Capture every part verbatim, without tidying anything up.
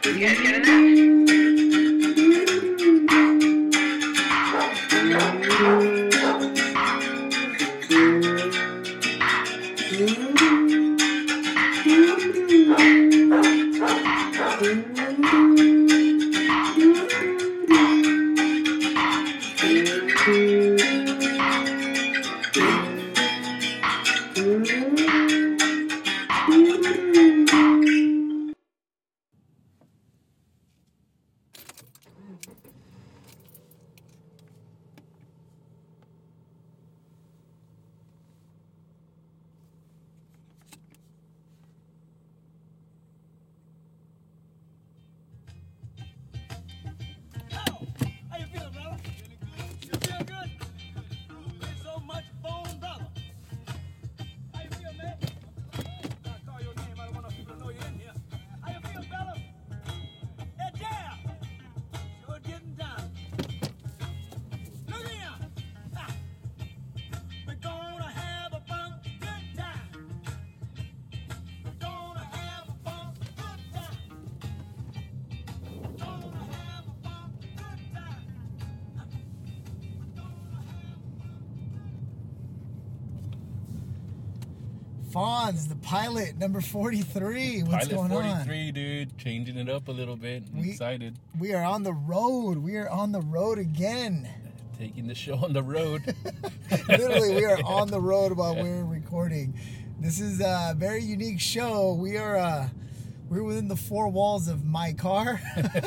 You guys getting that? Fonz, the pilot, number forty-three. What's pilot going on? forty-three, dude. Changing it up a little bit. I'm we, excited. We are on the road. We are on the road again. Taking the show on the road. Literally, we are on the road while we're recording. This is a very unique show. We are uh, we're within the four walls of my car.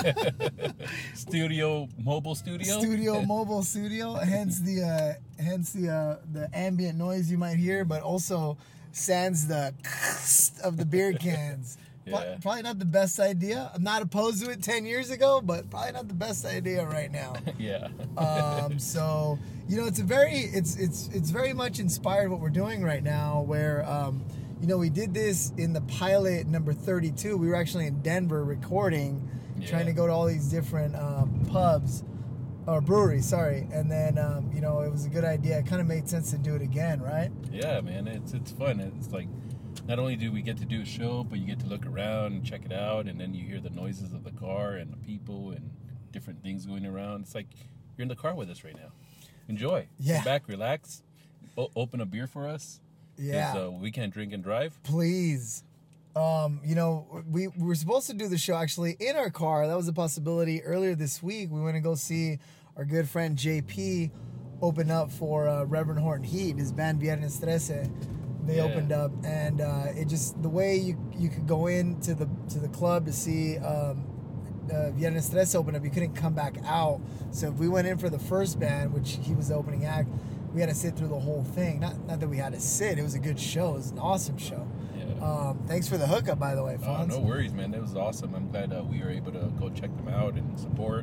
Studio, mobile studio. Studio, mobile studio. Hence the uh, hence the uh, the ambient noise you might hear, but also sans the of the beer cans. Yeah. Probably not the best idea. I'm not opposed to it ten years ago, but probably not the best idea right now. Yeah. um, so you know, it's a very it's it's it's very much inspired what we're doing right now. Where um, you know, we did this in the pilot number thirty-two. We were actually in Denver recording, yeah. trying to go to all these different um, pubs or breweries. Sorry, and then um, you know, it was a good idea. It kind of made sense to do it again, right? Yeah, man. It's it's fun. It's like, not only do we get to do a show, but you get to look around and check it out, and then you hear the noises of the car and the people and different things going around. It's like you're in the car with us right now. Enjoy. Yeah. Sit back, relax, o- open a beer for us. Yeah. Uh, we can't drink and drive. Please. Um, you know, we, we were supposed to do the show actually in our car. That was a possibility. Earlier this week, we went to go see our good friend J P open up for uh, Reverend Horton Heat, his band Viernes trece. They Yeah. opened up, and uh, it just the way you you could go into the to the club to see um, uh, Viernes trece open up, you couldn't come back out. So if we went in for the first band, which he was the opening act, we had to sit through the whole thing. Not not that we had to sit; it was a good show. It was an awesome show. Yeah. Um, thanks for the hookup, by the way, Oh, Fonz. no worries, man. It was awesome. I'm glad uh, we were able to go check them out and support.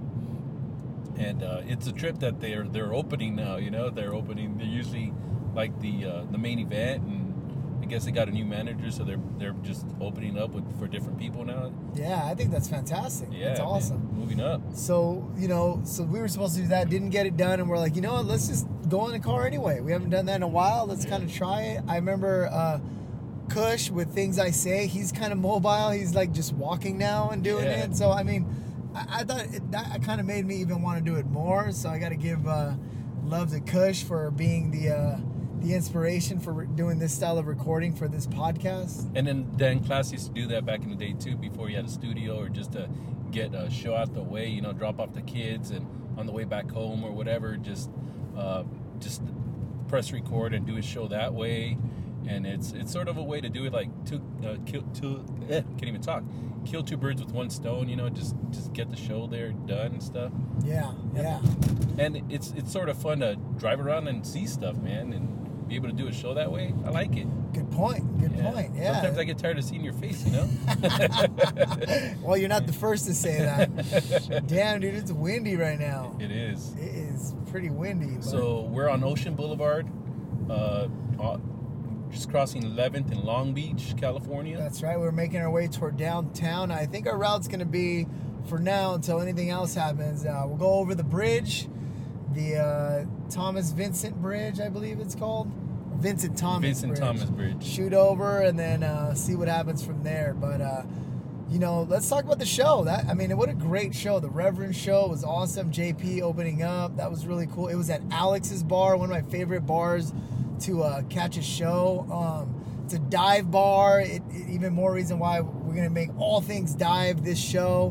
And uh, it's a trip that they're they're opening now. You know, they're opening. They're usually like the uh, the main event, and I guess they got a new manager, so they're they're just opening up with for different people now. Yeah, I think that's fantastic. Yeah, that's man. awesome. Moving up. So, you know, so we were supposed to do that, didn't get it done, and we're like, you know what, let's just go in the car anyway. We haven't done that in a while. Let's Yeah. kind of try it. I remember uh, Kush with Things I Say. He's kind of mobile. He's like just walking now and doing Yeah. it. So, I mean, I, I thought it, that kind of made me even want to do it more. So I got to give uh, love to Kush for being the uh, the inspiration for re- doing this style of recording for this podcast. And then Dan Class used to do that back in the day too, before he had a studio, or just to get a show out the way, you know, drop off the kids, and on the way back home or whatever, just uh, just press record and do a show that way. And it's it's sort of a way to do it, like two uh, kill two eh, can't even talk kill two birds with one stone, you know, just just get the show there done and stuff. Yeah, yeah. And it's it's sort of fun to drive around and see stuff, man, and be able to do a show that way. I like it. Good point. Good Yeah. point. Yeah. Sometimes I get tired of seeing your face, you know? Well, you're not the first to say that. Damn, dude, it's windy right now. It is. It is pretty windy. But So we're on Ocean Boulevard, uh, uh, just crossing eleventh in Long Beach, California. that's right. We're making our way toward downtown. I think our route's going to be, for now, until anything else happens, uh, we'll go over the bridge, the uh, Thomas Vincent Bridge, I believe it's called. Vincent Thomas Vincent Bridge. Thomas Bridge. Shoot over and then uh, see what happens from there. But uh, you know, let's talk about the show. That I mean, what a great show. The Reverend show was awesome. J P opening up. That was really cool. It was at Alex's bar, one of my favorite bars to uh, catch a show. Um, it's a dive bar. It, it, even more reason why we're going to make all things dive this show.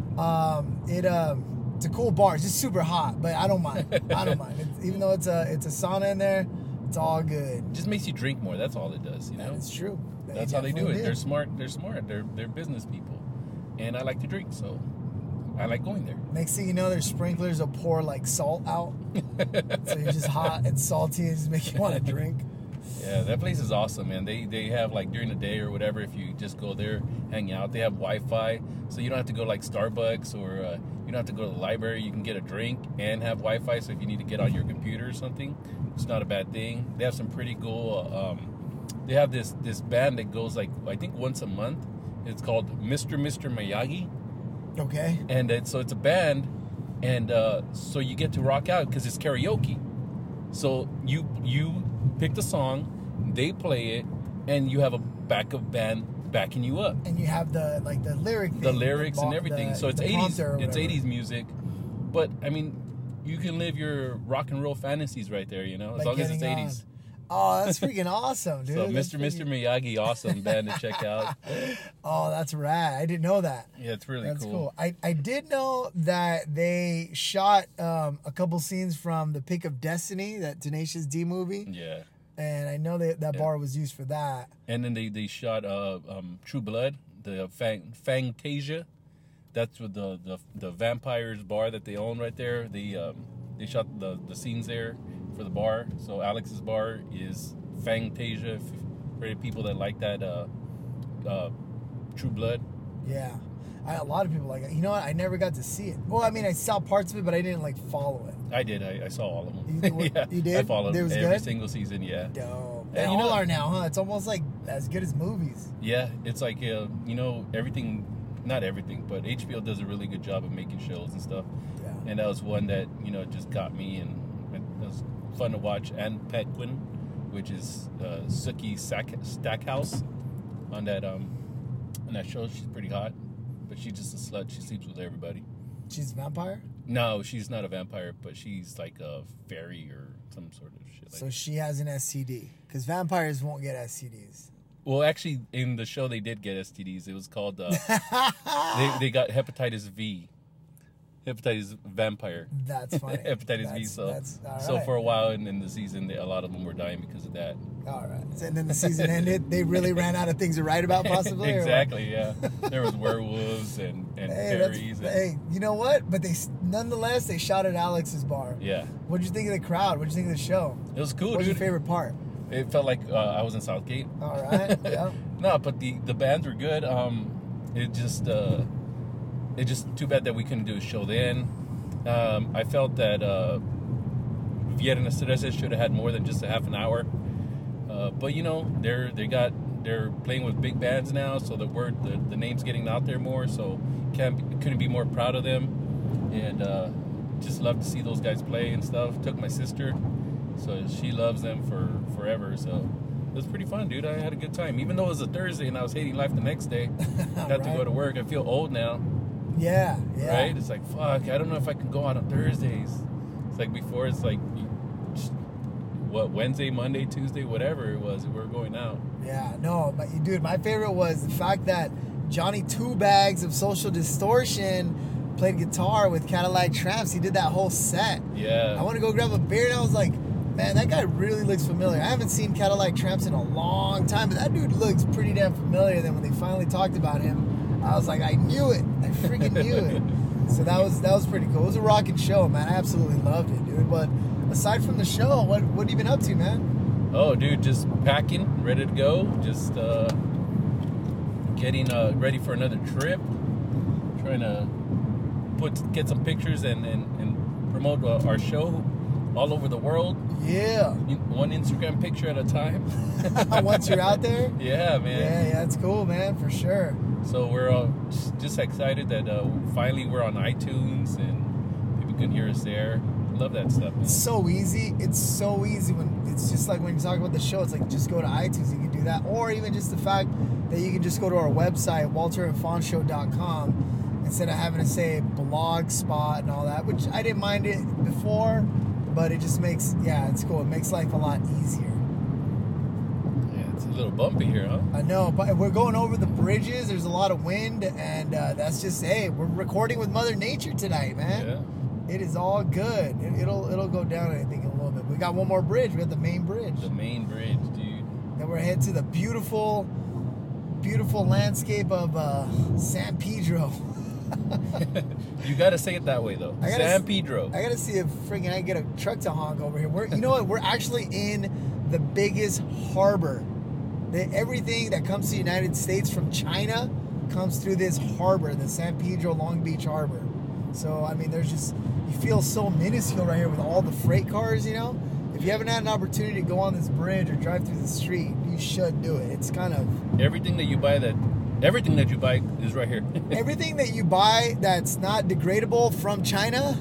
Um, it uh, It's a cool bar. It's just super hot, but I don't mind. I don't mind. It's, even though it's a, it's a sauna in there, it's all good. It just makes you drink more. That's all it does, you know? It's true. They That's how they do it. did. They're smart. They're smart. They're they're business people, and I like to drink, so I like going there. Next thing you know, their sprinklers will pour like salt out, so you're just hot and salty and just make you want to drink. Yeah, that place is awesome, man. They they have like during the day or whatever. If you just go there, hang out, they have Wi-Fi, so you don't have to go like Starbucks or uh, you don't have to go to the library. You can get a drink and have Wi-Fi. So if you need to get on your computer or something, it's not a bad thing. They have some pretty cool. Uh, um, They have this this band that goes like I think once a month. It's called Mister Mister Miyagi, Okay. and it's, so it's a band, and uh, so you get to rock out because it's karaoke. So you you pick the song, they play it, and you have a backup band backing you up. And you have the like the lyric, The thing, lyrics the, and everything. the- So it's the eighties. prompter or It's whatever. eighties music, but I mean, you can live your rock and roll fantasies right there. You know, as By long as it's getting eighties. Oh, that's freaking awesome, dude. So That's Mister Mister freaking- Miyagi, awesome band to check out. Oh, that's rad. I didn't know that. Yeah, it's really That's cool. cool. I, I did know that they shot um, a couple scenes from The Pick of Destiny, that Tenacious D movie. Yeah. And I know that that Yeah. bar was used for that. And then they, they shot uh, um, True Blood, the Fang, Fangtasia. That's with the, the the vampires bar that they own right there. They um, they shot the, the scenes there for the bar. So Alex's bar is Fangtasia f- for the people that like that uh, uh, True Blood. Yeah. I, a lot of people like it. You know what? I never got to see it. Well, I mean, I saw parts of it, but I didn't like follow it. I did. I, I saw all of them. You did- yeah, you did? I followed It was every good? single season. Yeah. Dope. Yeah, They you all know- are now, huh? It's almost like as good as movies. Yeah, it's like uh, you know everything. Not everything, but H B O does a really good job of making shows and stuff. Yeah. And that was one that you know just got me, and it was fun to watch. And Petquin, which is uh, Sookie Stack- Stackhouse, on that um on that show. She's pretty hot, but she's just a slut. She sleeps with everybody. She's a vampire? No, she's not a vampire, but she's like a fairy or some sort of shit. Like So she has an S T D. Because vampires won't get S T Ds. well, actually, in the show they did get S T Ds. It was called uh, they they got hepatitis V. Hepatitis vampire. That's funny. Hepatitis that's, V. So, that's, all so right. for a while in, in the season, they, a lot of them were dying because of that. All right. And then the season ended. They really ran out of things to write about, possibly? or what? Exactly. Yeah. There was werewolves and and Hey, that's, fairies. And, hey, you know what? But they nonetheless they shot at Alex's bar. yeah, What'd you think of the crowd? What'd you think of the show? it was cool, What's your dude. favorite part? It felt like uh, I was in Southgate. All right. Yeah. No, but the the bands were good. Um, it just uh, it just too bad that we couldn't do a show then. Um, I felt that uh, Viernes trece should have had more than just a half an hour. Uh, but you know, they're they got they're playing with big bands now, so the word the, the name's getting out there more. So can't be, couldn't be more proud of them, and uh, just love to see those guys play and stuff. Took my sister, so she loves them for forever. So it was pretty fun, dude. I had a good time, even though it was a Thursday and I was hating life the next day. Had to Right. go to work. I feel old now. Yeah. Yeah. Right? It's like, fuck, I don't know if I can go out on Thursdays. It's like before, it's like, you- just, what, Wednesday, Monday, Tuesday, whatever it was, we were going out. Yeah, no, but dude, my favorite was the fact that Johnny Two Bags of Social Distortion played guitar with Cadillac Tramps. He did that whole set. Yeah. I want to go grab a beer, and I was like, man, that guy really looks familiar. I haven't seen Cadillac Tramps in a long time, but that dude looks pretty damn familiar. Then when they finally talked about him, I was like, I knew it. I freaking knew it. So that was that was pretty cool. It was a rocking show, man. I absolutely loved it, dude. But aside from the show, what what have you been up to, man? Oh, dude, just packing, ready to go. Just uh, getting uh, ready for another trip. Trying to put get some pictures and, and, and promote uh, our show all over the world. Yeah. One Instagram picture at a time. Once you're out there? Yeah, man. Yeah, yeah, that's cool, man, for sure. So we're uh, just excited that uh, finally we're on iTunes and people can hear us there. love that stuff, man. It's so easy. It's so easy when it's just like when you talk about the show. It's like just go to iTunes. You can do that, or even just the fact that you can just go to our website, walter and fawn show dot com, instead of having to say blog spot and all that. Which I didn't mind it before, but it just makes yeah, it's cool. It makes life a lot easier. Yeah, it's a little bumpy here, huh? I know, but we're going over the bridges. There's a lot of wind, and uh, that's just hey, we're recording with Mother Nature tonight, man. Yeah. It is all good. It, it'll it'll go down, I think, in a little bit. We got one more bridge. We got the main bridge. The main bridge, dude. Then we're headed to the beautiful, beautiful landscape of uh, San Pedro. You got to say it that way, though. I gotta San s- Pedro. I gotta see if freaking I can get a truck to honk over here. We're, you know what? We're actually in the biggest harbor. The, everything that comes to the United States from China comes through this harbor, the San Pedro Long Beach Harbor. So, I mean, there's just, you feel so minuscule right here with all the freight cars, you know? If you haven't had an opportunity to go on this bridge or drive through the street, you should do it. It's kind of... Everything that you buy that, everything that you buy is right here. Everything that you buy that's not degradable from China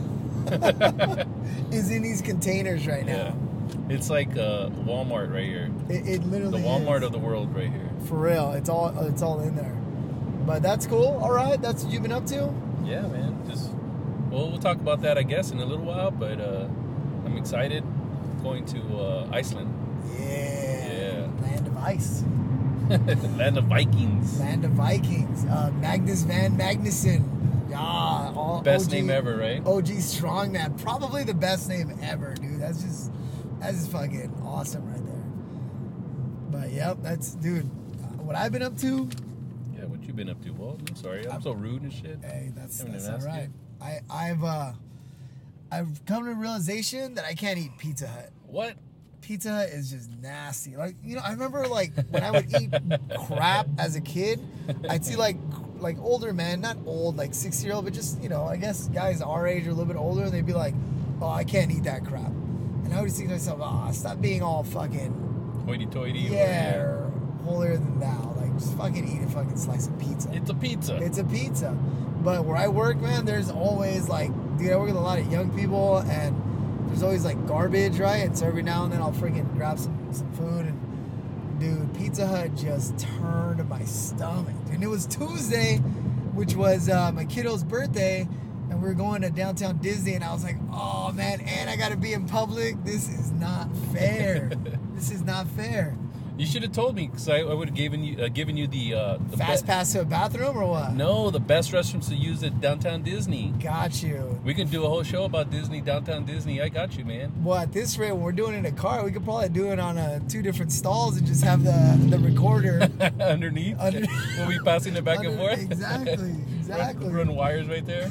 is in these containers right now. Yeah. It's like uh, Walmart right here. It, it literally The Walmart is. of the world right here. For real. It's all it's all in there. But that's cool. All right. That's what you've been up to? Yeah, man. Just well, we'll talk about that, I guess, in a little while. But uh, I'm excited going to uh, Iceland. Yeah. Yeah. Land of ice. Land of Vikings. Land of Vikings. Uh, Magnus Van Magnuson. Yeah. All Best O G, name ever, right? O G Strongman. Probably the best name ever, dude. That's just that's just fucking awesome right there. But yep, that's dude. Uh, what I've been up to. Yeah, what you been up to, Walt? I'm sorry, I'm, I'm- so rude and shit. Hey, that's Haven't that's even all asked right. you. I I've uh I've come to a realization that I can't eat Pizza Hut. What? Pizza Hut is just nasty. Like, you know, I remember like when I would eat crap as a kid, I'd see like like older men, not old, like sixty year old, but just, you know, I guess guys our age or a little bit older, and they'd be like, oh, I can't eat that crap. And I would think to myself, oh, stop being all fucking Hoity-toity. yeah, or holier than thou. Like, just fucking eat a fucking slice of pizza. It's a pizza. It's a pizza. But where I work, man, there's always like, dude, I work with a lot of young people, and there's always like garbage, right? And so every now and then I'll freaking grab some, some food, and dude, Pizza Hut just turned my stomach. And it was Tuesday, which was uh, my kiddo's birthday, and we were going to downtown Disney, and I was like, oh man, and I gotta be in public. This is not fair. This is not fair. You should have told me, because I, I would have given you uh, given you the, uh, the Fast be- pass to a bathroom or what? No, the best restrooms to use at downtown Disney. Got you. We can do a whole show about Disney, downtown Disney. I got you, man. Well, at this rate, when we're doing it in a car, we could probably do it on uh, two different stalls and just have the the recorder Underneath, Under- we'll be passing it back Under- and forth. Exactly, exactly. Run, run wires right there.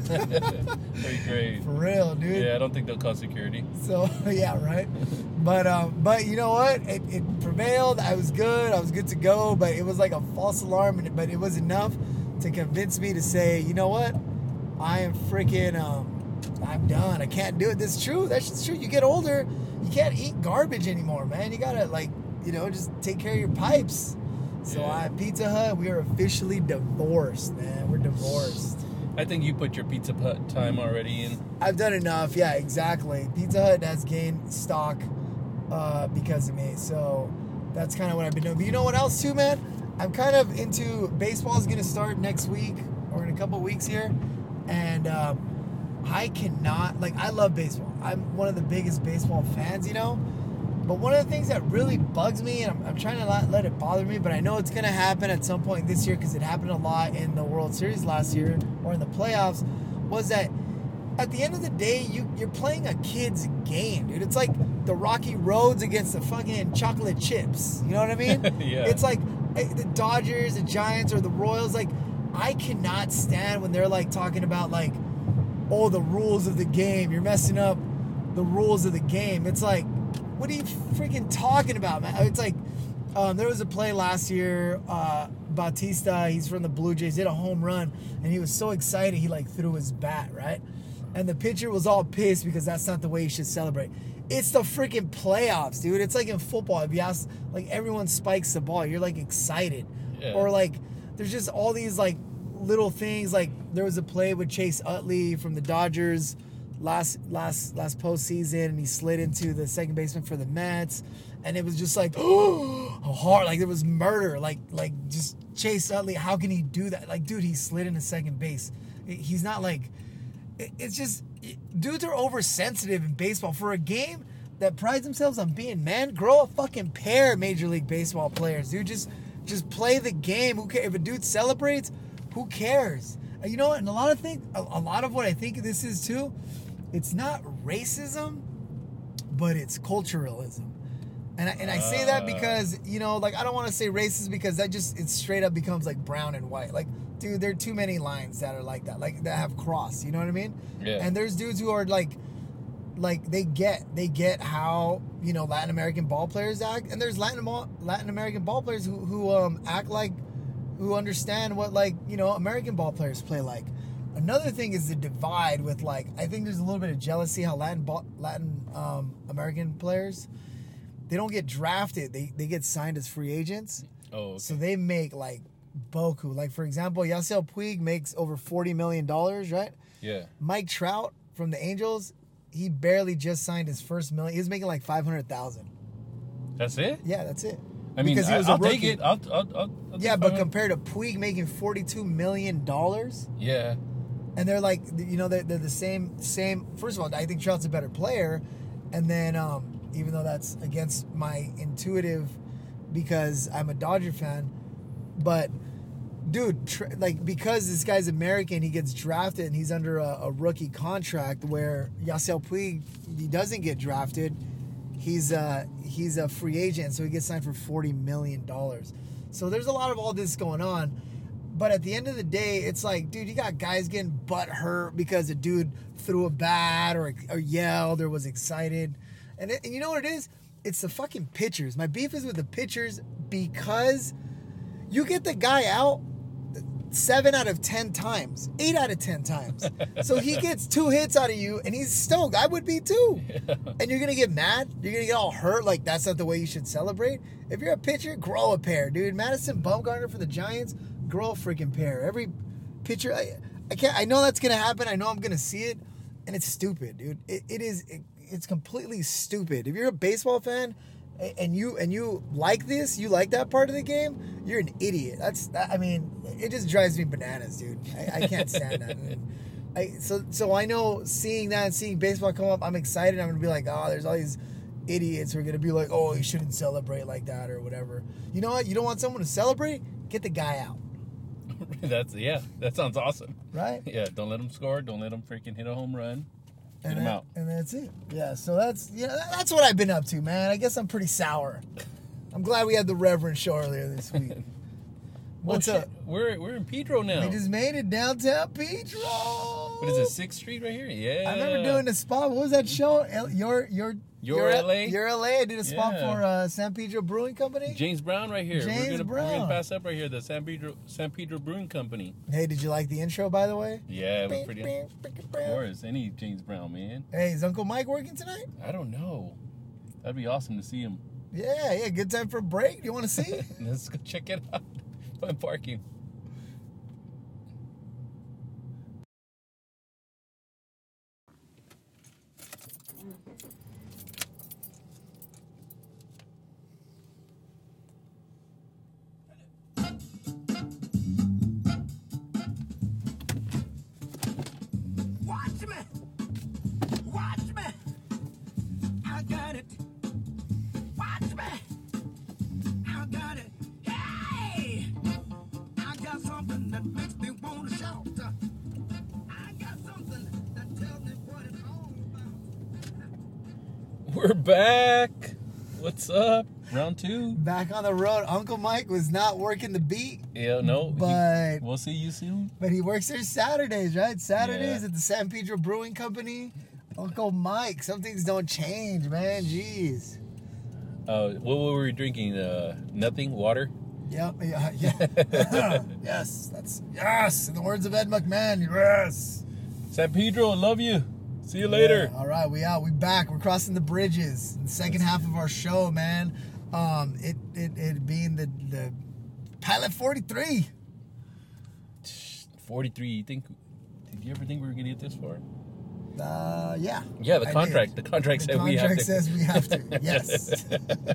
Very great. For real, dude. Yeah, I don't think they'll call security. So yeah, right. But um, but you know what? It, it prevailed. I was good. I was good to go. But it was like a false alarm, and it- but it was enough to convince me to say, you know what? I am freaking um, I'm done. I can't do it. That's true. That's just true. You get older, you can't eat garbage anymore, man. You gotta like, you know, just take care of your pipes. So Yeah. I Pizza Hut, we are officially divorced, man. We're divorced. I think you put your Pizza Hut time already in. I've done enough. Yeah, exactly. Pizza Hut has gained stock uh, because of me. So that's kind of what I've been doing. But you know what else too, man? I'm kind of into baseball is going to start next week or in a couple weeks here. And um, I cannot, like, I love baseball. I'm one of the biggest baseball fans, you know? But one of the things that really bugs me, and I'm, I'm trying to not let it bother me, but I know it's going to happen at some point this year because it happened a lot in the World Series last year or in the playoffs, was that at the end of the day, you, you're playing a kid's game, dude. It's like the Rocky Roads against the fucking chocolate chips. You know what I mean? Yeah. It's like eh, the Dodgers, the Giants, or the Royals. Like, I cannot stand when they're like talking about like, oh, the rules of the game. You're messing up the rules of the game. It's like, what are you freaking talking about, man? It's like, um, there was a play last year, uh, Bautista, he's from the Blue Jays, did a home run, and he was so excited, he like threw his bat, right? And the pitcher was all pissed because that's not the way you should celebrate. It's the freaking playoffs, dude. It's like in football. If you ask, like, everyone spikes the ball, you're like excited. Yeah. Or like, there's just all these like little things. Like, there was a play with Chase Utley from the Dodgers last last last postseason, and he slid into the second baseman for the Mets, and it was just like oh hard, like there was murder, like like just Chase Utley. How can he do that? Like, dude, he slid into second base. He's not like it, it's just dudes are oversensitive in baseball for a game that prides themselves on being man. Grow a fucking pair, Major League Baseball players, dude. Just just play the game. Who cares if a dude celebrates? Who cares? And you know what? And a lot of things, a, a lot of what I think this is too, it's not racism, but it's culturalism. And I, and I say that because, you know, like, I don't want to say racist because that just, it straight up becomes like brown and white. Like, dude, there are too many lines that are like that, like that have cross, you know what I mean? Yeah. And there's dudes who are like, like they get, they get how, you know, Latin American ball players act. And there's Latin, Latin American ball players who, who um, act like, who understand what, like, you know, American ball players play like. Another thing is the divide with, like, I think there's a little bit of jealousy how Latin ball, Latin um, American players, they don't get drafted. They they get signed as free agents. Oh, okay. So they make, like, boku. Like, for example, Yasiel Puig makes over forty million dollars, right? Yeah. Mike Trout from the Angels, he barely just signed his first million. He was making, like, five hundred thousand dollars. That's it? Yeah, that's it. I mean, because he was I, a I'll rookie. take it. I'll, I'll, I'll, I'll Yeah, but fine. compared to Puig making forty-two million dollars, Yeah. and they're like, you know, they're, they're the same, same. First of all, I think Trout's a better player. And then, um, even though that's against my intuitive because I'm a Dodger fan, but dude, tr- like, because this guy's American, he gets drafted and he's under a, a rookie contract where Yasiel Puig, he doesn't get drafted. He's a, he's a free agent, so he gets signed for forty million dollars. So there's a lot of all this going on. But at the end of the day, it's like, dude, you got guys getting butt hurt because a dude threw a bat or, or yelled or was excited. And, it, and you know what it is? It's the fucking pitchers. My beef is with the pitchers because you get the guy out seven out of ten times, eight out of ten times. So he gets two hits out of you and he's stoked. I would be too. Yeah. And you're going to get mad? You're going to get all hurt like that's not the way you should celebrate? If you're a pitcher, grow a pair, dude. Madison Bumgarner for the Giants, grow a freaking pair. Every pitcher, I, I can't, I know that's going to happen. I know I'm going to see it. And it's stupid, dude. It, it is, it, it's completely stupid. If you're a baseball fan and you and you like this, you like that part of the game, you're an idiot. That's, I mean, it just drives me bananas, dude. I, I can't stand that. I, so so I know seeing that and seeing baseball come up, I'm excited. I'm going to be like, oh, there's all these idiots who are going to be like, oh, you shouldn't celebrate like that or whatever. You know what? You don't want someone to celebrate? Get the guy out. That's, yeah, that sounds awesome. Right? Yeah, don't let him score. Don't let him freaking hit a home run. Get and him that, out. And that's it. Yeah, so that's, you know, that's what I've been up to, man. I guess I'm pretty sour. I'm glad we had the Reverend show earlier this week. What's oh, up? We're we're in Pedro now. We just made it downtown Pedro. What is it, sixth Street right here? Yeah. I remember doing a spot. What was that show? L- your your Your L A? Your L A. I did a spot Yeah. for uh, San Pedro Brewing Company. James Brown right here. James we're gonna, Brown. We're gonna pass up right here. The San Pedro San Pedro Brewing Company. Hey, did you like the intro, by the way? Yeah, it was pretty. Of course, any James Brown, man. Hey, is Uncle Mike working tonight? I don't know. That'd be awesome to see him. Yeah, yeah. Good time for a break. You want to see? Let's go check it out. Fun parking. We're back. What's up? Round two. Back on the road. Uncle Mike was not working the beat. Yeah, no. But he, we'll see you soon. But he works there Saturdays, right? Saturdays Yeah. at the San Pedro Brewing Company. Uncle Mike, some things don't change, man. Jeez. Uh, what were we drinking? Uh, nothing. Water. Yep. Yeah. Yeah. Yes. That's yes. In the words of Ed McMahon, yes. San Pedro, I love you. See you later. Yeah, all right, we out. We back. We're crossing the bridges. The second half of our show, man. Um, it it it being the the Pilot forty-three. forty-three. You think? Did you ever think we were gonna get this far? Uh, yeah. Yeah, the I contract. did. The contract The said we have contract to. says we have to. Yes.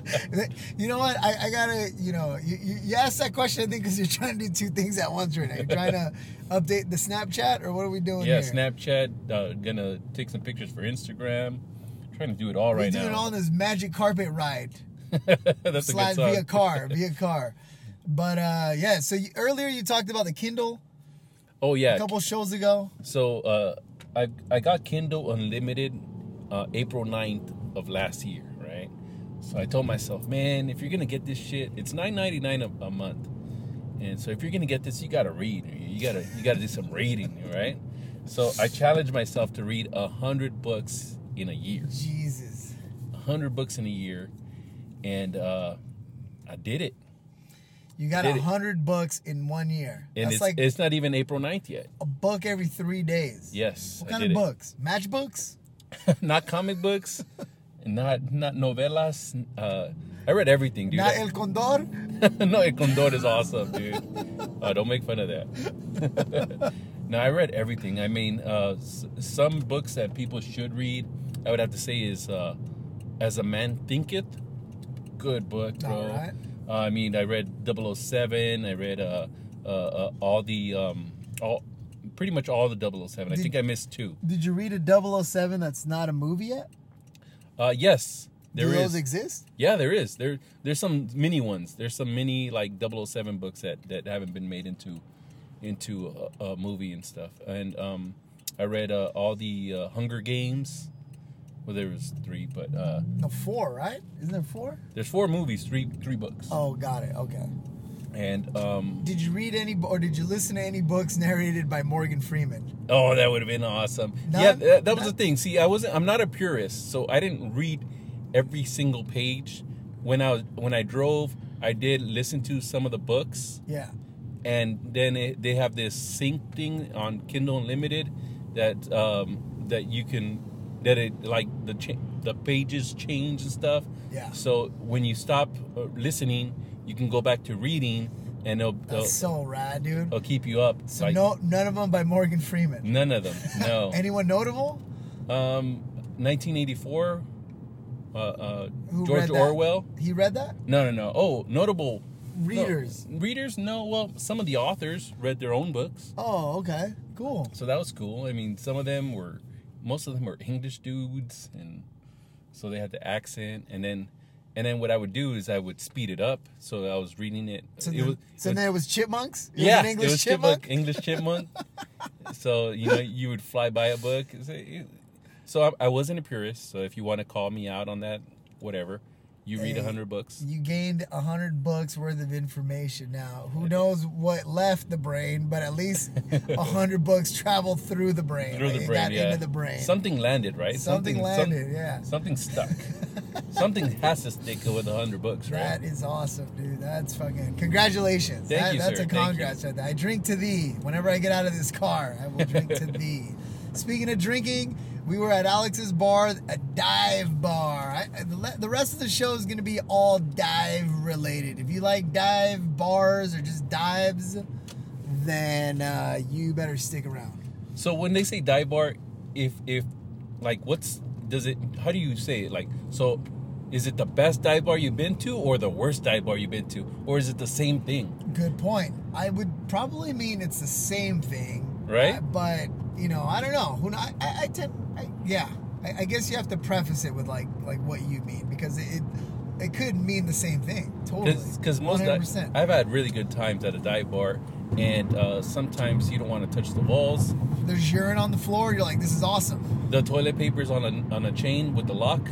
You know what? I, I gotta. You know, you, you, you asked that question, I think, because you're trying to do two things at once right now. You're trying to update the Snapchat, or what are we doing Yeah, here? Snapchat. Uh, gonna take some pictures for Instagram. Trying to do it all We're right doing it now. all on this magic carpet ride. That's a Slide good song. via car, via car. But uh, yeah. So you, earlier you talked about the Kindle Oh yeah. a couple shows ago. So uh, I I got Kindle Unlimited uh, April ninth of last year, right? So I told myself, man, if you're gonna get this shit, it's nine ninety-nine a, a month, and so if you're gonna get this, you gotta read. You gotta you gotta do some reading, right? So I challenged myself to read a hundred books in a year. Jesus. A hundred books in a year, and uh, I did it. You got Did a it. hundred books in one year. And That's it's like it's not even April ninth yet. a book every three days. Yes, What I kind did of it. books? Match books? Not comic books, not not novelas. Uh, I read everything, dude. Not El Condor? No, El Condor is awesome, dude. Uh, don't make fun of that. No, I read everything. I mean, uh, s- some books that people should read, I would have to say, is uh, As a Man Thinketh. Good book, bro. All right. Uh, I mean, I read double oh seven. I read uh, uh, uh, all the um, all pretty much all the double oh seven. I Did- think I missed two. Did you read a double oh seven that's not a movie yet? Uh, yes, there Do is. those exist? Yeah, there is. There, there's some mini ones. There's some mini like double oh seven books that, that haven't been made into, into a, a movie and stuff. And um, I read uh, all the uh, Hunger Games. Well, there was three, but uh, No, four, right? Isn't there four? there's four movies, three three books. Oh, got it. Okay. And um, Did you read any, or did you listen to any books narrated by Morgan Freeman? oh, that would have been awesome. None? Yeah, that, that was None? the thing. See, I wasn't. I'm not a purist, so I didn't read every single page. When I was when I drove, I did listen to some of the books. Yeah. And then it, they have this sync thing on Kindle Unlimited that um, that you can that it like the cha- the pages change and stuff. Yeah. So when you stop uh, listening, you can go back to reading, and it'll, it'll, That's so rad, dude. it'll keep you up. So Like, no, none of them by Morgan Freeman. none of them. No. Anyone notable? um, nineteen eighty-four. Uh, uh, Who George read that? Orwell. He read that? No, no, no. Oh, notable Readers. No, readers? No. Well, some of the authors read their own books. Oh, okay. Cool. So that was cool. I mean, some of them were, most of them were English dudes, and so they had the accent. And then, and then what I would do is I would speed it up, so I was reading it. So, it then, was, so it was- then it was chipmunks? It yeah, was an English it was chipmunk? English chipmunk. So you know, you would fly by a book. So I, I wasn't a purist. So if you want to call me out on that, whatever. You read a Hey, hundred books. You gained a hundred books worth of information. Now, who knows what left the brain, but at least a hundred books traveled through the brain. Through Like, the it brain, got yeah. into the brain. Something landed, right? Something landed, some- yeah. Something stuck. Something has to stick with a hundred books, right? That is awesome, dude. That's fucking congratulations. Thank that, you, that's sir. a Thank congrats right there. I drink to thee. Whenever I get out of this car, I will drink to thee. Speaking of drinking, we were at Alex's bar, a dive bar. I, the, le- the rest of the show is going to be all dive related. If you like dive bars or just dives, then uh, you better stick around. So when they say dive bar, if if like what's does it? How do you say it? Like so, is it the best dive bar you've been to, or the worst dive bar you've been to, or is it the same thing? Good point. I would probably mean it's the same thing, Right? uh, but you know, I don't know. Who kn- I, I, I tend, I, yeah. I, I guess you have to preface it with like like what you mean, because it it, it could mean the same thing. Totally. Because most one hundred percent. di- I've had really good times at a dive bar, and uh, sometimes you don't want to touch the walls. There's urine on the floor. You're like, this is awesome. The toilet paper's on a on a chain with the lock.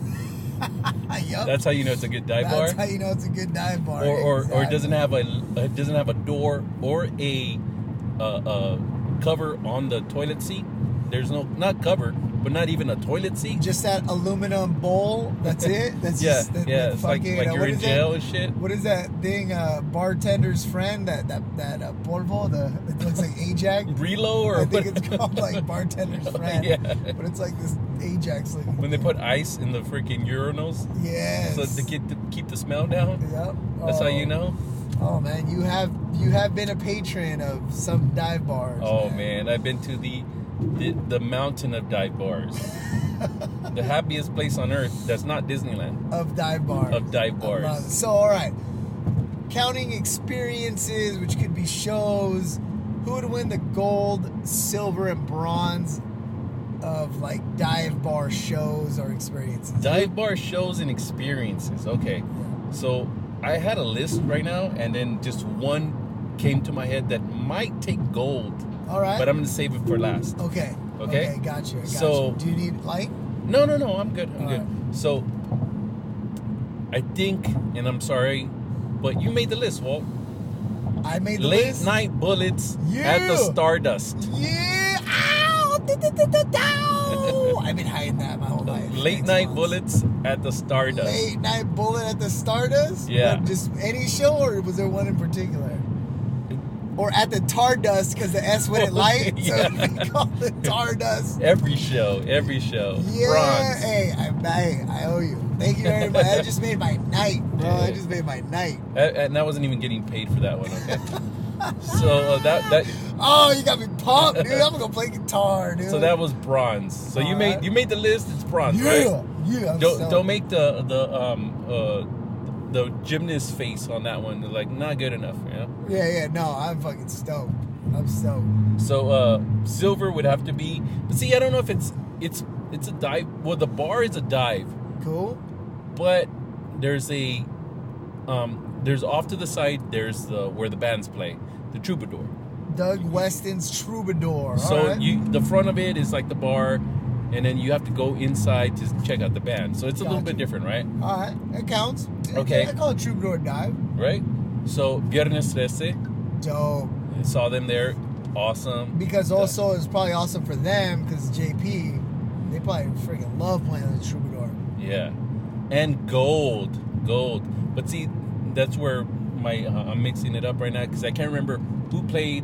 Yup. That's how you know it's a good dive That's bar. how you know it's a good dive bar. or or, or it Exactly. doesn't have a it doesn't have a door or a uh, uh, cover on the toilet seat. There's no not cover, but not even a toilet seat. just that aluminum bowl. That's it. That's yeah, just that, yeah. that It's like fucking, like uh, you're what in is jail that? and shit. What is that thing? Uh, bartender's friend. That that that uh, polvo. The it looks like Ajax. Relo or I think what? it's called like bartender's friend. Yeah. But it's like this Ajax looking. When they put ice in the freaking urinals, Yes. so to get to keep the smell down. Yep. That's oh. how you know. Oh man, you have you have been a patron of some dive bars. Oh man, I've been to the the, the mountain of dive bars. The happiest place on earth that's not Disneyland. Of dive bars. Of dive bars. I love it. So, all right. Counting experiences, which could be shows, who would win the gold, silver, and bronze of like dive bar shows or experiences? Dive bar shows and experiences. Okay. So I had a list right now, and then just one came to my head that might take gold. All right. But I'm going to save it for last. Okay. Okay? Okay, gotcha. gotcha. So- do you need light? No, no, no. I'm good. I'm All good. right. So I think, and I'm sorry, but you made the list, Walt. I made the Late list. night bullets Yeah. at the Stardust. Yeah. Ow. Da-da-da-da-dow. I've been hiding that my whole life. Late Thanks, night Mons. bullets at the Stardust. Late night bullet at the Stardust? Yeah. What, just any show, or was there one in particular? Or at the Tardust, because the S wouldn't light, Yeah. so we call it Tardust. Every show, every show. Yeah, Bronze. hey, I, I, I owe you. Thank you very much. That just made my night, bro. Yeah. That just made my night. Uh, And I wasn't even getting paid for that one. Okay. So uh, that that Oh, you got me pumped, dude. I'm gonna go play guitar, dude. so that was bronze. So you Alright. made you made the list. It's bronze, yeah, right? yeah. I'm Don't stoked. don't make the the um uh the gymnast face on that one. They're like not good enough. You know. Yeah, yeah. No, I'm fucking stoked. I'm stoked. So uh silver would have to be. But see, I don't know if it's it's it's a dive. Well, the bar is a dive, Cool. but there's a um there's off to the side. There's the where the bands play, the Troubadour. Doug Weston's Troubadour. So All right. you, the front of it is like the bar, and then you have to go inside to check out the band. So it's a little Gotcha. bit different, right? All right, it counts. Okay. I call it Troubadour Dive. Right. So Viernes thirteen, Dope. I saw them there, awesome. Because also it's probably awesome for them because J P, they probably freaking love playing the Troubadour. Yeah, and gold, gold. But see, that's where my uh, I'm mixing it up right now because I can't remember who played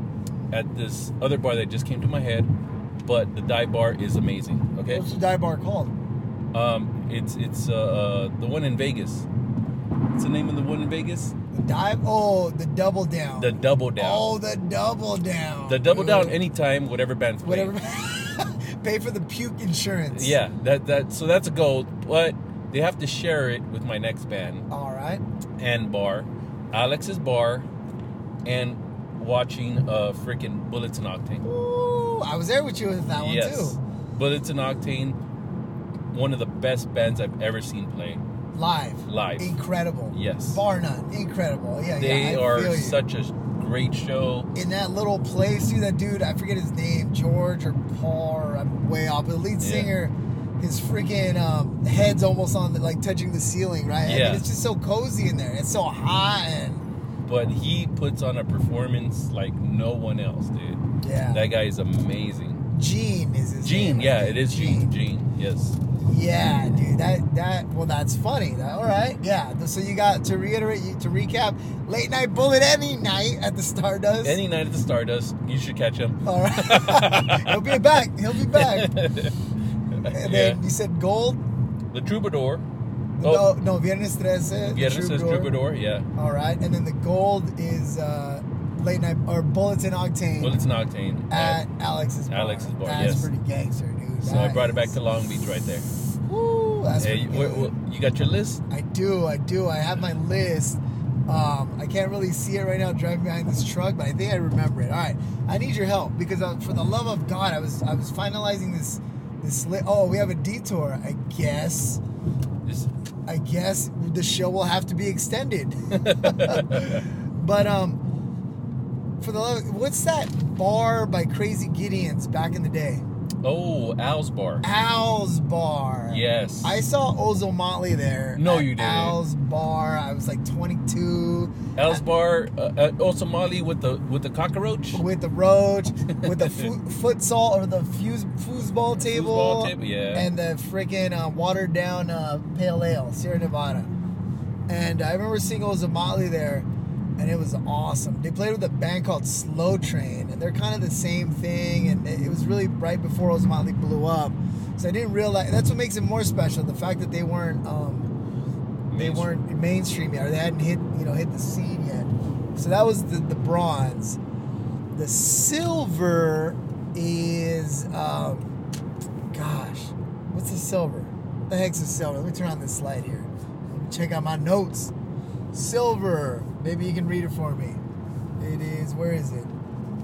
at this other bar that just came to my head. But the dive bar is amazing. Okay. What's the dive bar called? Um, it's it's uh, uh the one in Vegas. What's the name of the one in Vegas? The dive? Oh, the double down. The Double Down. Oh, the double down. The Double Down Dude. anytime, whatever band's playing. Whatever. Pay for the puke insurance. Yeah, that that so that's a gold, but they have to share it with my next band All right. and bar, Alex's bar, and watching uh freaking Bullets and Octane. Ooh, I was there with you with that one Yes, too. Bullets and Octane, one of the best bands I've ever seen play Live. live. Incredible. Yes. Bar none. Incredible. Yeah, They yeah. I are feel you. such a great show. In that little place, dude, that dude, I forget his name, George or Paul, or I'm way off, but the lead Yeah. singer, his freaking um, head's almost on the, like touching the ceiling, right? I mean, Yeah. it's just so cozy in there. It's so hot and But he puts on a performance like no one else, dude. yeah. That guy is amazing. Gene is his Gene, name. yeah, right? it is Gene. Gene, yes. Yeah, dude. That that well, that's funny. That, all right. Yeah. So you got to reiterate, to recap, late night bullet any night at the Stardust. Any night at the Stardust, you should catch him. All right. He'll be back. He'll be back. And Yeah. then you said gold. The Troubadour. No, Oh, no, Viernes thirteen. the Viernes says Troubadour, yeah. All right, and then the gold is uh, late night or Bullets and Octane Bullets and Octane. at Alex's bar. Alex's bar, That's yes. pretty gangster, dude. So I That brought it back is- to Long Beach right there. Woo, that's Hey, pretty you, good. wh- wh- you got your list? I do, I do. I have my list. Um, I can't really see it right now driving behind this truck, but I think I remember it. All right, I need your help because uh, for the love of God, I was I was finalizing this this list. Oh, we have a detour. I guess. Just, I guess the show will have to be extended. But um, for the love, what's that bar by Crazy Gideons back in the day? oh, Al's Bar. Al's Bar. Yes. I saw Ozo Motley there. No, at you didn't. Al's Bar. I was like twenty-two. Al's Bar, uh, uh, oh, Somali with the with the cockroach. With the roach, with the fu- futsal or the fuse, foosball table, Foosball table, yeah. and the freaking uh, watered down uh, pale ale, Sierra Nevada. And I remember seeing Ozo Motley there, and it was awesome. They played with a band called Slow Train, and they're kind of the same thing. And it was really right before Ozo Motley blew up, so I didn't realize. That's what makes it more special. The fact that they weren't. Um, They Mainstream. weren't mainstream yet, or they hadn't hit, you know, hit the scene yet. So that was the, the bronze. The silver, is, um, gosh, what's the silver? What the heck's the silver? Let me turn on this slide here. Let me check out my notes. Silver. Maybe you can read it for me. It is, where is it?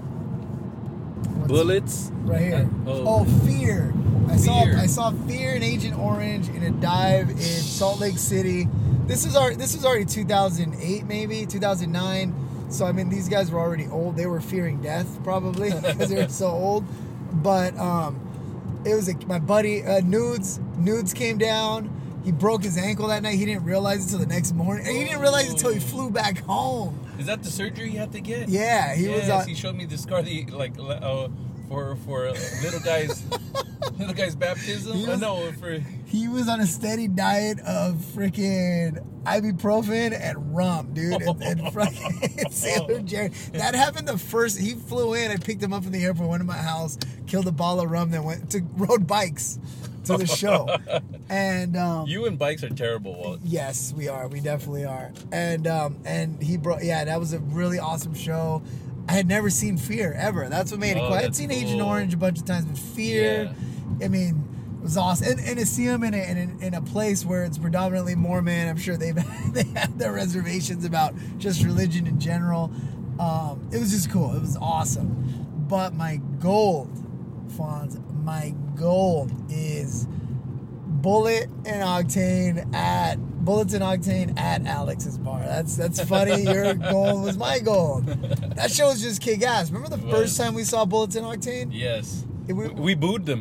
What's Bullets. it? Right here. Uh, oh. oh, fear. I saw Fear. I saw Fear and Agent Orange in a dive in Salt Lake City. This is our this was already two thousand eight, maybe two thousand nine. So I mean, these guys were already old. They were fearing death probably because they were so old. But um, it was a, my buddy uh, Nudes. Nudes came down. He broke his ankle that night. He didn't realize it until the next morning. And he didn't realize it until he flew back home. Is that the surgery you have to get? Yeah, he yes, was. On, he showed me the scar. The like uh, for for little guys, little guys baptism. He I was- know for. He was on a steady diet of freaking ibuprofen and rum, dude. And, and freaking Sailor Jerry. That happened the first. He flew in. I picked him up from the airport, went to my house, killed a bottle of rum, then went to rode bikes to the show. And um, You and bikes are terrible, Walt. yes, we are. We definitely are. And um, and he brought. Yeah, that was a really awesome show. I had never seen Fear ever. That's what made it Oh, cool. I had that's seen cool. Agent Orange a bunch of times, but Fear. I mean. It was awesome, and, and to see them in a, in, a, in a place where it's predominantly Mormon, I'm sure they've they have their reservations about just religion in general. Um, it was just cool. It was awesome. But my gold, Fonz, my gold is Bullet and Octane at Bullets and Octane at Alex's bar. That's that's funny. Your gold was my gold. That show was just kick ass. Remember the It first was. time we saw Bullets and Octane? Yes. It- we- we, we booed them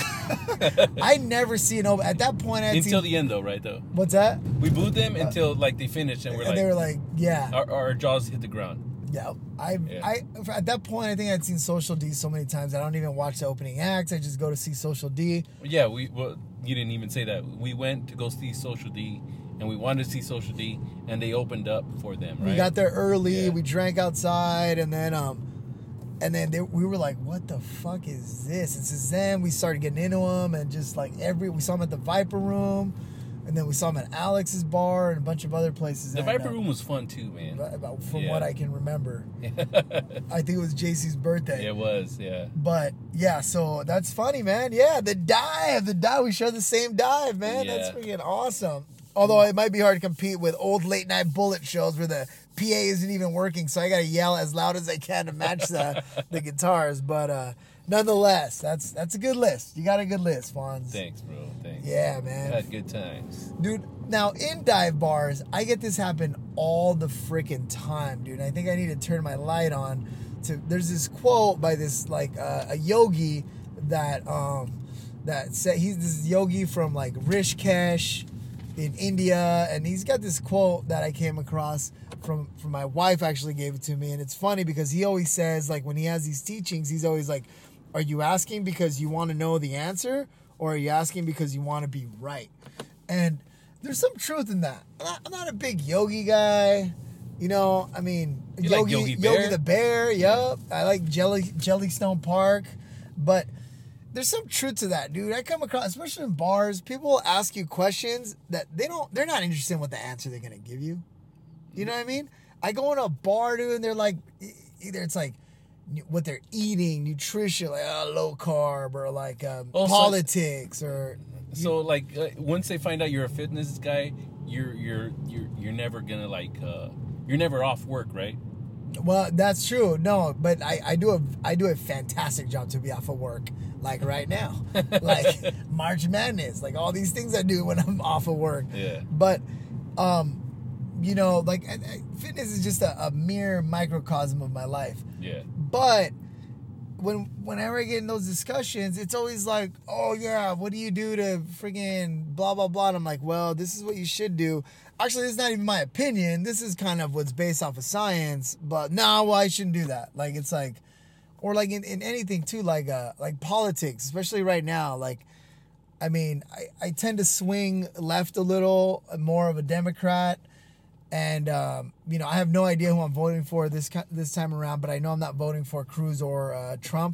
I never see an open. At that point, I had until seen, the end, though, right? Though what's that? we booed them until like they finished, and we're and like, they were like, yeah, our, our jaws hit the ground. yeah. I, Yeah. I, at that point, I think I'd seen Social D so many times. I don't even watch the opening acts. I just go to see Social D. Yeah, we. Well, you didn't even say that. We went to go see Social D, and we wanted to see Social D, and they opened up for them. Right? We got there early. Yeah. We drank outside, and then um, and then they, we were like, "What the fuck is this?" And since then, we started getting into them, and just like every, we saw them at the Viper Room, and then we saw them at Alex's bar and a bunch of other places. The and, Viper uh, Room was fun too, man. About, from Yeah. what I can remember, I think it was J C's birthday. It was, yeah. But yeah, so that's funny, man. Yeah, the dive, the dive. We share the same dive, man. That's Yeah. freaking awesome. Although it might be hard to compete with old late night bullet shows where the P A isn't even working, so I gotta yell as loud as I can to match the the guitars. But uh, nonetheless, that's that's a good list. You got a good list, Fonz. Thanks, bro. Thanks. Yeah, man. Had good times. Dude, now in dive bars, I get this happen all the freaking time, dude. I think I need to turn my light on. To there's this quote by this like uh, a yogi that um that said he's this yogi from like Rishikesh in India, and he's got this quote that I came across from from my wife actually gave it to me, and it's funny because he always says like when he has these teachings, he's always like, "Are you asking because you want to know the answer, or are you asking because you want to be right?" And there's some truth in that. I'm not, I'm not a big yogi guy. You know, I mean, You like Yogi, Yogi Yogi Bear? the Bear, yup. I like Jelly Jellystone Park. But there's some truth to that, dude. I come across, especially in bars, people will ask you questions that they don't, they're not interested in what the answer they're going to give you. You know what I mean? I go in a bar, dude, and they're like, e- either it's like what they're eating, nutrition, like uh, low carb, or like um, Oh, so- politics, or So like uh, once they find out you're a fitness guy, you're you're you're you're never gonna like uh, you're never off work, right? well, that's true. No, but I, I do a I do a fantastic job to be off of work, like right now, like March Madness, like all these things I do when I'm off of work. Yeah. But, um, you know, like I, I, fitness is just a, a mere microcosm of my life. Yeah. But when whenever I get in those discussions, it's always like, oh yeah, what do you do to friggin' blah blah blah? And I'm like, well, this is what you should do. Actually, this is not even my opinion. This is kind of what's based off of science. But no, well, I shouldn't do that. Like it's like, or like in, in anything too, like uh like politics, especially right now. Like, I mean, I, I tend to swing left a little, more of a Democrat. And, um, you know, I have no idea who I'm voting for this this time around, but I know I'm not voting for Cruz or uh, Trump.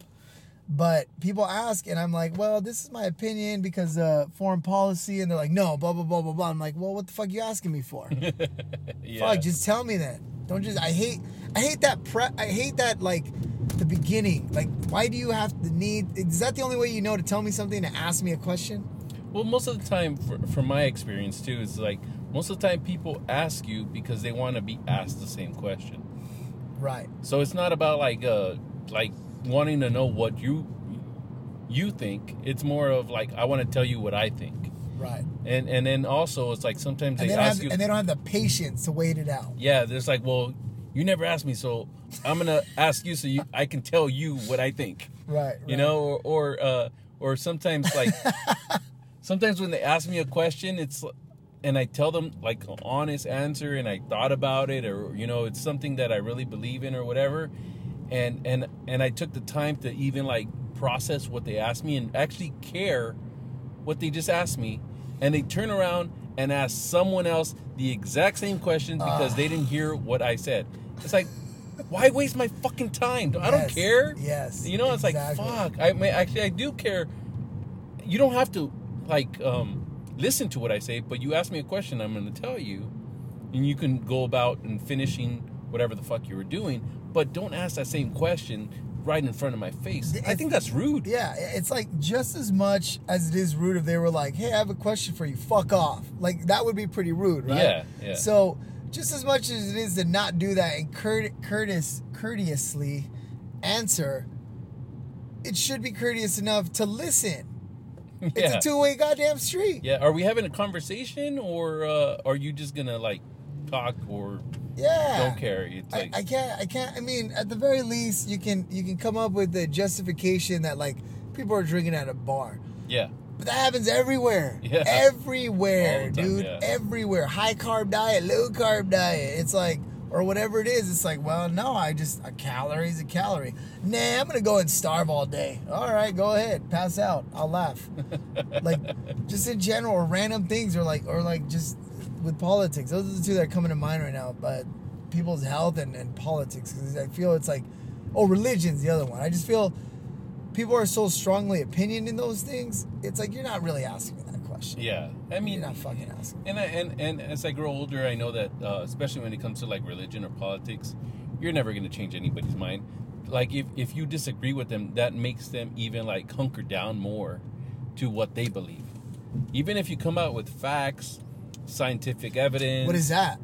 But people ask, and I'm like, well, this is my opinion because uh, foreign policy. And they're like, no, blah, blah, blah, blah, blah. I'm like, well, what the fuck are you asking me for? Yeah. Fuck, just tell me then. Don't just, I hate, I hate that, pre- I hate that, like, the beginning? Like, why do you have the need? Is that the only way you know to tell me something, to ask me a question? Well, most of the time, for, from my experience too, is like most of the time people ask you because they want to be asked the same question. Right. So it's not about like uh like wanting to know what you you think. It's more of like, I want to tell you what I think. Right. And and then also it's like sometimes And they, they, don't ask have, you, and they don't have the patience to wait it out. yeah, there's like, well, you never asked me, so I'm gonna ask you so you I can tell you what I think. Right. right. You know, or or uh, or sometimes like sometimes when they ask me a question, it's and I tell them like an honest answer, and I thought about it, or you know, it's something that I really believe in or whatever, and and and I took the time to even like process what they asked me and actually care what they just asked me, and they turn around and ask someone else the exact same question because uh. they didn't hear what I said. It's like, why waste my fucking time? I don't yes, care. Yes. You know, it's exactly. like, fuck. I mean, actually, I do care. You don't have to, like, um, listen to what I say, but you ask me a question, I'm going to tell you. And you can go about and finishing whatever the fuck you were doing, but don't ask that same question right in front of my face. It's, I think that's rude. Yeah, it's like just as much as it is rude if they were like, hey, I have a question for you, fuck off. Like, that would be pretty rude, right? Yeah, yeah. So, just as much as it is to not do that and curt- courteous, courteously answer, it should be courteous enough to listen. Yeah. It's a two-way goddamn street. Yeah, are we having a conversation, or uh, are you just gonna, like, talk or... Yeah, don't care. It's like, I, I can't. I can't. I mean, at the very least, you can you can come up with the justification that like people are drinking at a bar. Yeah, but that happens everywhere. Yeah, everywhere, time, dude. Yeah. Everywhere. High carb diet, low carb diet. It's like, or whatever it is. It's like, well, no, I just a calorie is a calorie. Nah, I'm gonna go and starve all day. All right, go ahead, pass out. I'll laugh. Like, just in general, or random things, or like, or like just. With politics, those are the two that are coming to mind right now. But people's health and, and politics, because I feel it's like, oh, religion's the other one. I just feel people are so strongly opinioned in those things. It's like, you're not really asking me that question. Yeah, I mean, you're not fucking asking. And I, and and as I grow older, I know that uh, especially when it comes to like religion or politics, you're never going to change anybody's mind. Like if if you disagree with them, that makes them even like hunker down more to what they believe. Even if you come out with facts, scientific evidence. What is that?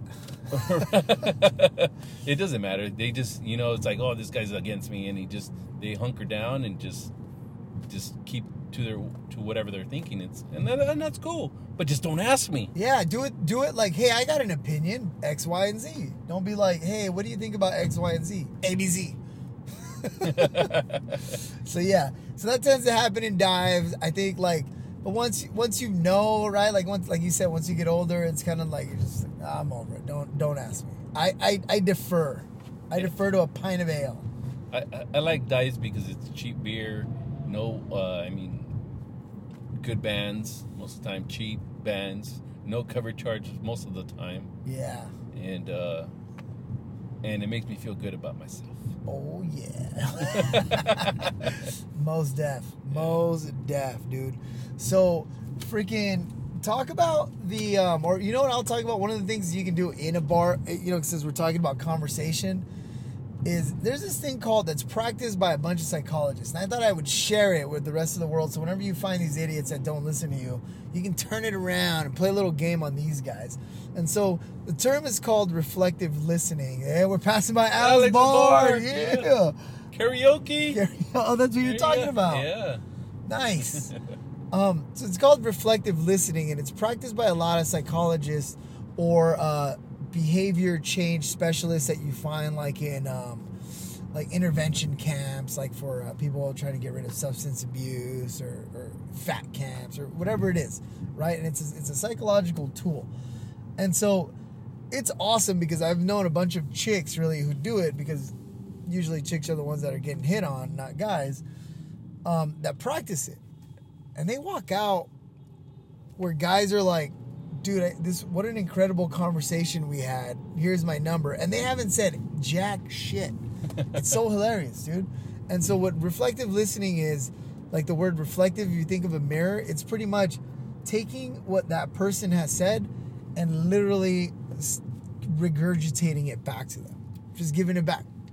It doesn't matter. They just, you know, it's like, oh, this guy's against me, and he just they hunker down and just just keep to their to whatever they're thinking. It's and, that, and that's cool. But just don't ask me. Yeah, do it do it like, hey, I got an opinion, X, Y, and Z. Don't be like, hey, what do you think about X, Y, and Z? A, B, Z. So yeah, so that tends to happen in dives. I think like. But once once you know, right, like once like you said, once you get older, it's kind of like you're just like, ah, I'm over it. Don't don't ask me. I, I, I defer. I yeah. defer to a pint of ale. I, I, I like dives because it's cheap beer. No, uh, I mean, good bands most of the time. Cheap bands. No cover charges most of the time. Yeah. And uh, and it makes me feel good about myself. Oh yeah. Most def. Most def, dude. So, freaking talk about the, um, or you know what I'll talk about? One of the things you can do in a bar, you know, since we're talking about conversation, is there's this thing called, that's practiced by a bunch of psychologists. And I thought I would share it with the rest of the world. So whenever you find these idiots that don't listen to you, you can turn it around and play a little game on these guys. And so the term is called reflective listening. Yeah, we're passing by Alex, Alex Bar. Bar. Yeah. yeah. Karaoke. Oh, that's what you're talking about. Yeah. Nice. Um, so it's called reflective listening, and it's practiced by a lot of psychologists or uh, behavior change specialists that you find like in um, like intervention camps, like for uh, people trying to get rid of substance abuse, or, or fat camps, or whatever it is, right? And it's a, it's a psychological tool. And so it's awesome because I've known a bunch of chicks really who do it, because usually chicks are the ones that are getting hit on, not guys, um, that practice it. And they walk out where guys are like, dude, I, this what an incredible conversation we had. Here's my number. And they haven't said jack shit. It's so hilarious, dude. And so what reflective listening is, like the word reflective, if you think of a mirror, it's pretty much taking what that person has said and literally regurgitating it back to them. Just giving it back.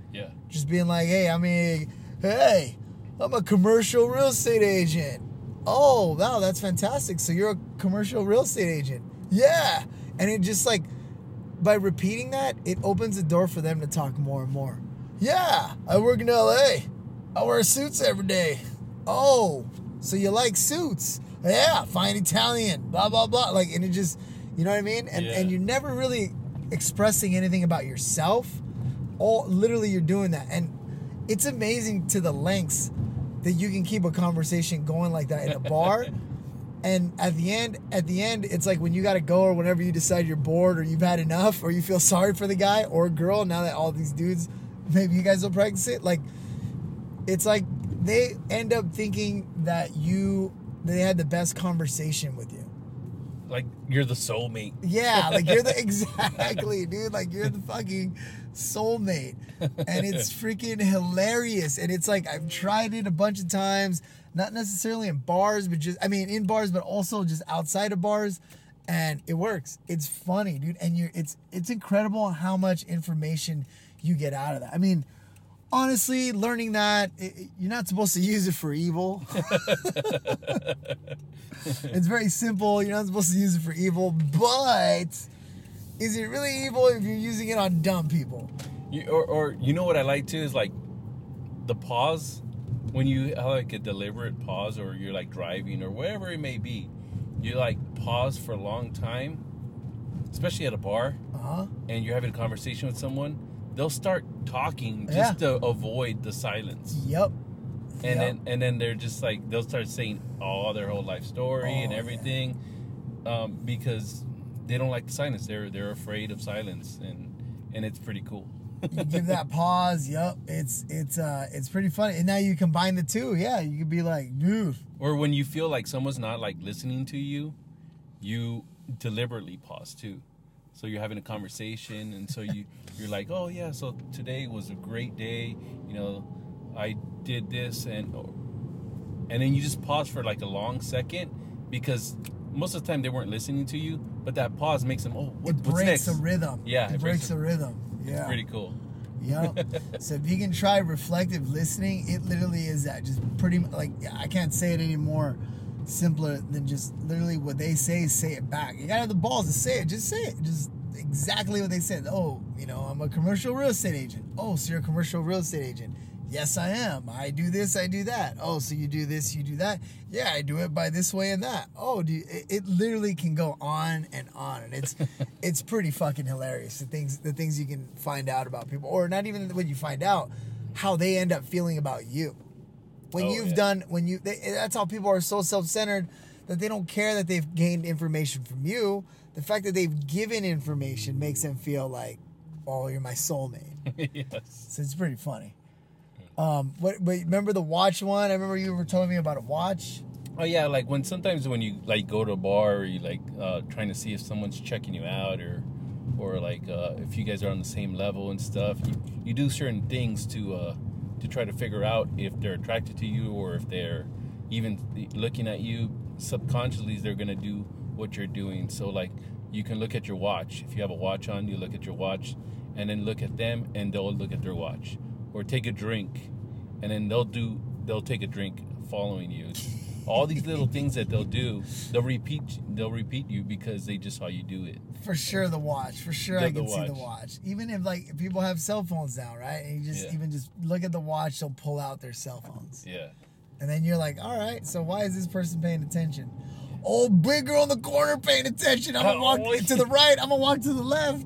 Yeah. Just being like, hey, I mean, hey, I'm a commercial real estate agent. Oh, wow, that's fantastic. So you're a commercial real estate agent. Yeah. And it just like, by repeating that, it opens the door for them to talk more and more. Yeah, I work in L A. I wear suits every day. Oh, so you like suits? Yeah, fine Italian, blah, blah, blah. Like, and it just, you know what I mean? And Yeah. and you're never really expressing anything about yourself. All literally you're doing that. And it's amazing to the lengths that you can keep a conversation going like that in a bar. And at the end, at the end, it's like when you got to go or whenever you decide you're bored or you've had enough or you feel sorry for the guy or girl, now that all these dudes, maybe you guys will practice it. Like, it's like they end up thinking that you, they had the best conversation with you. Like you're the soulmate. Yeah, like you're the, exactly, dude. Like you're the fucking soulmate. And it's freaking hilarious. And it's like, I've tried it a bunch of times, not necessarily in bars, but just, I mean, in bars, but also just outside of bars. And it works. It's funny, dude. And you're, it's, it's incredible how much information you get out of that. I mean, honestly, learning that, it, it- you're not supposed to use it for evil. It's very simple. You're not supposed to use it for evil, but is it really evil if you're using it on dumb people? You, or, or you know what I like too is like the pause when you have like a deliberate pause, or you're like driving or whatever it may be. You like pause for a long time, especially at a bar, Uh-huh. and you're having a conversation with someone. They'll start talking just Yeah. to avoid the silence. Yep. And Yep. then and then they're just like they'll start saying all their whole life story Oh, and yeah. everything, um, because they don't like the silence. They're they're afraid of silence, and and it's pretty cool. You give that pause. Yep. It's it's uh it's pretty funny. And now you combine the two. Yeah, you could be like, dude. Or when you feel like someone's not like listening to you, you deliberately pause too. So you're having a conversation, and so you you're like, oh yeah, so today was a great day. You know, I did this, and and then you just pause for like a long second, because most of the time they weren't listening to you, but that pause makes them, oh, what, It what's breaks next? the rhythm. Yeah, It, it breaks breaks the rhythm. Yeah. It's pretty cool. Yep. So if you can try reflective listening, it literally is that. Just pretty much like, I can't say it any more simpler than just literally what they say, say it back. You gotta have the balls to say it. Just say it. Just exactly what they said. Oh, you know, I'm a commercial real estate agent. Oh, so you're a commercial real estate agent. Yes, I am. I do this, I do that. Oh, so you do this, you do that. Yeah, I do it by this way and that. Oh, do you, it, it literally can go on and on, and it's it's pretty fucking hilarious. The things the things you can find out about people, or not even when you find out, how they end up feeling about you. When Oh, you've yeah. done, when you, they, that's how people are so self-centered that they don't care that they've gained information from you. The fact that they've given information makes them feel like, oh, you're my soulmate. Yes. So it's pretty funny. Um, what, but remember the watch one? I remember you were telling me about a watch. Oh yeah, like when sometimes when you like go to a bar, or you like uh, trying to see if someone's checking you out, or or like uh, if you guys are on the same level and stuff, you, you do certain things to uh, to try to figure out if they're attracted to you, or if they're even looking at you. Subconsciously, they're gonna do what you're doing. So like you can look at your watch. If you have a watch on, you look at your watch, and then look at them, and they'll look at their watch. Or take a drink, and then they'll do they'll take a drink following you. All these little things that they'll do, they'll repeat they'll repeat you because they just saw you do it. For sure, the watch. For sure, The- I can the see the watch. watch. Even if like people have cell phones now, right? And you just Yeah. even just look at the watch, they'll pull out their cell phones, Yeah. and then you're like, all right, so why is this person paying attention? Oh, big girl in the corner paying attention. I'm gonna walk Oh, to the right. I'm gonna walk to the left.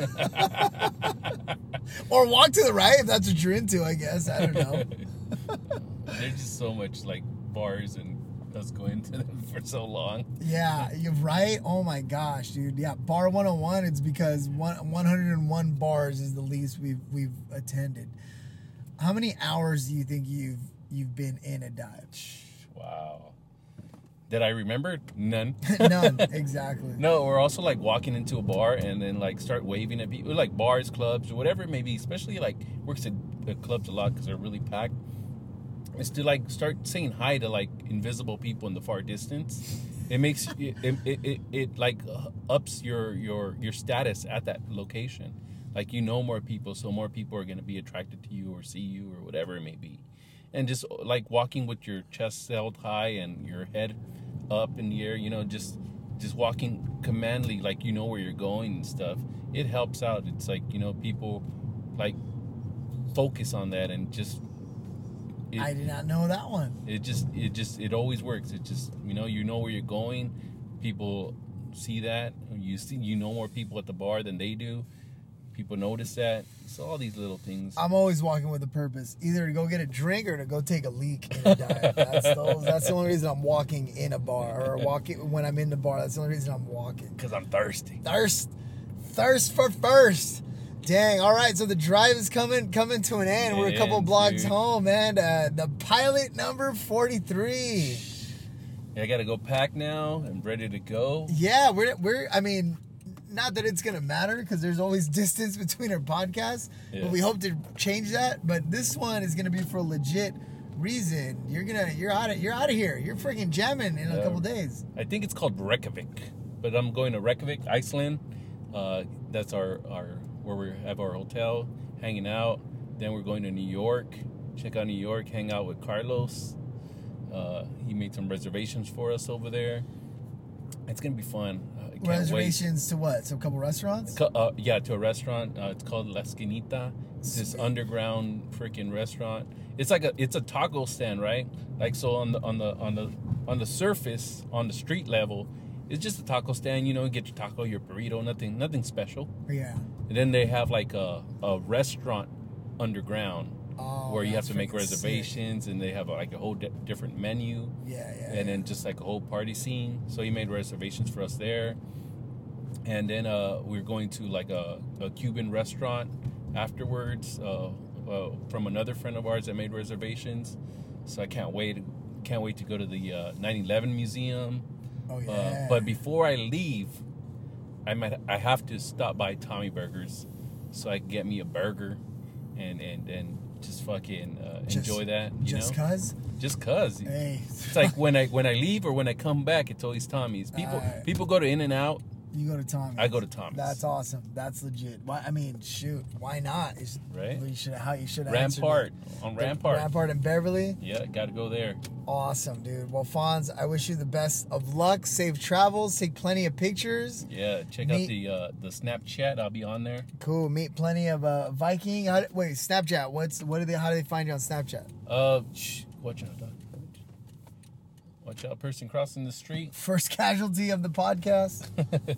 Or walk to the right if that's what you're into, I guess. I don't know. There's just so much like bars and us going to them for so long. Yeah, you're right. Oh my gosh, dude. Yeah, bar one oh one. It's because one one hundred one bars is the least we've we've attended. How many hours do you think you've you've been in a dive? Wow. Did I remember? None. None, exactly. No, we're also like walking into a bar and then like start waving at people, like bars, clubs, or whatever it may be. Especially like works at, at clubs a lot because they're really packed. Is to like start saying hi to like invisible people in the far distance. It makes it it, it, it, it like ups your your your status at that location. like you know more people, so more people are gonna be attracted to you or see you or whatever it may be. And just like walking with your chest held high and your head up in the air, you know, just just walking commandly, like you know where you're going and stuff. It helps out. It's like, you know, people like focus on that and just. It, I did not know that one. It just, it just, it always works. It just, you know, you know where you're going. People see that. You see, you know more people at the bar than they do. People notice that. So all these little things. I'm always walking with a purpose, either to go get a drink or to go take a leak in a dive. That's the, that's the only reason I'm walking in a bar, or walking when I'm in the bar. That's the only reason I'm walking. Because I'm thirsty. Thirst, thirst for first. Dang. All right. So the drive is coming coming to an end. We're a couple And, blocks dude. home, man. Uh, the pilot number forty-three. Yeah, I got to go pack now. I'm ready to go. Yeah, we're we're. I mean, not that it's gonna matter because there's always distance between our podcasts, Yeah. but we hope to change that. But this one is gonna be for a legit reason. You're gonna you're out of you're out of here. You're freaking jamming in a Yeah. couple days. I think it's called Reykjavik, but I'm going to Reykjavik, Iceland. Uh, that's our, our where we have our hotel, hanging out. Then we're going to New York, check out New York, hang out with Carlos. Uh, he made some reservations for us over there. It's gonna be fun. Uh, I can't Reservations to what? So a couple restaurants. wait. Co- Uh, yeah, to a restaurant. Uh, it's called La Esquinita. It's this Sweet. underground freaking restaurant. It's like a it's a taco stand, right? Like so on the on the on the on the surface, on the street level, it's just a taco stand. You know, get your taco, your burrito, nothing nothing special. Yeah. And then they have like a, a restaurant underground Oh, where you have that's to make freaking sick. reservations, and they have like a whole di- different menu, Yeah, yeah. and then just like a whole party scene. So he made reservations for us there, and then uh, we're going to like a, a Cuban restaurant afterwards uh, uh, from another friend of ours that made reservations. So I can't wait, can't wait to go to the uh, nine eleven museum. Oh yeah. Uh, but before I leave, I might I have to stop by Tommy Burgers so I can get me a burger and and, and just fucking uh, Just- enjoy that. You just know, cause. just cause. Hey. It's like when I when I leave or when I come back, it's always Tommy's. People Alright. people go to In and Out. You go to Tommy's. I go to Tommy's. That's awesome. That's legit. Why? I mean, shoot. Why not? It's, Right? You should. How you should. Rampart on Rampart. Rampart in Beverly. Yeah, got to go there. Awesome, dude. Well, Fonz, I wish you the best of luck. Safe travels. Take plenty of pictures. Yeah, check Meet- out the uh, the Snapchat. I'll be on there. Cool. Meet plenty of uh, Viking. How, wait, Snapchat. What's what do they? How do they find you on Snapchat? Uh, shh, watch out, dog. Watch out, person crossing the street. First casualty of the podcast.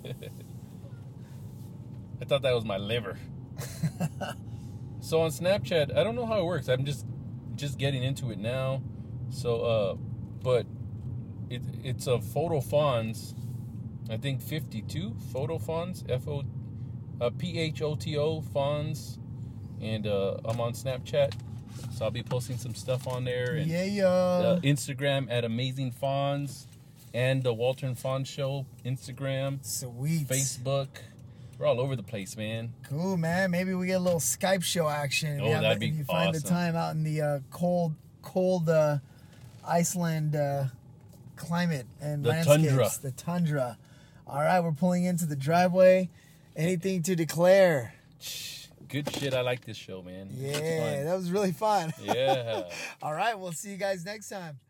I thought that was my liver. So on Snapchat, I don't know how it works. I'm just just getting into it now. So, uh, but it it's a photo fonts. I think fifty-two photo fonts. F O, uh, P H O T O fonts, and uh, I'm on Snapchat. So I'll be posting some stuff on there. And Yeah, yeah. uh, Instagram at Amazing Fonz, and the Walter and Fonz Show Instagram, Sweet. Facebook. We're all over the place, man. Cool, man. Maybe we get a little Skype show action. If Oh, you have that'd the- be if you find the awesome. time out in the uh, cold, cold uh, Iceland uh, climate and The landscapes. tundra. The tundra. All right, we're pulling into the driveway. Anything to declare? Good shit. I like this show, man. It's Yeah, fun. that was really fun. Yeah. All right, we'll see you guys next time.